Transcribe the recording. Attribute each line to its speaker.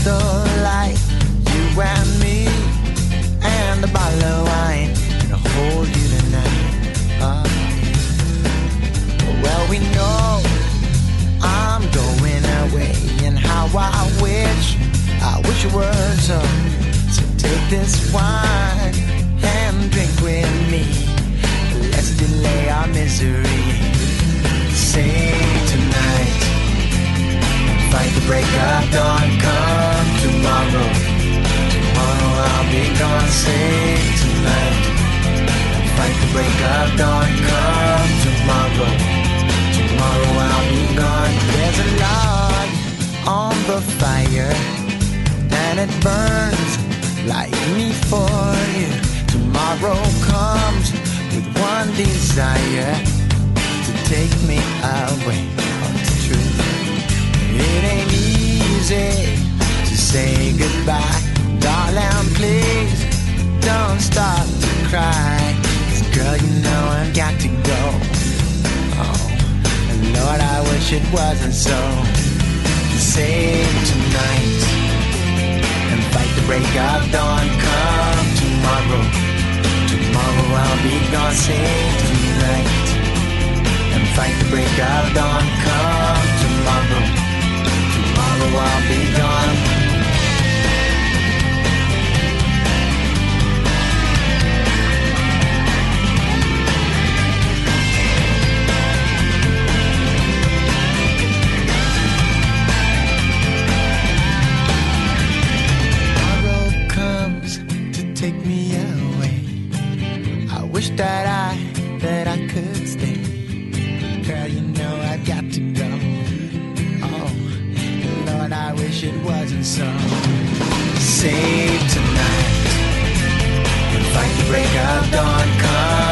Speaker 1: the light, you and me, and a bottle of wine, and I'll hold you tonight. Well, we know I'm going away, and how I wish it were so. So take this wine and drink with me. Let's delay our misery. Say tonight, fight the break of dawn. Come tomorrow, tomorrow I'll be gone. Say tonight, fight the break of dawn. Come tomorrow, tomorrow I'll be gone. There's a log on the fire, and it burns like me for you. Tomorrow comes with one desire, to take me away from the truth. It ain't easy to say goodbye. Darling, please don't stop to cry. 'Cause girl, you know I've got to go. Oh, and Lord, I wish it wasn't so. Save tonight and fight the break of dawn. Come tomorrow, tomorrow I'll be gone. Save tonight and fight the break of dawn. Come tomorrow, tomorrow I'll be gone. That I could stay. Girl, you know I've got to go. Oh, Lord, I wish it wasn't so. Save tonight and fight the break of dawn. Come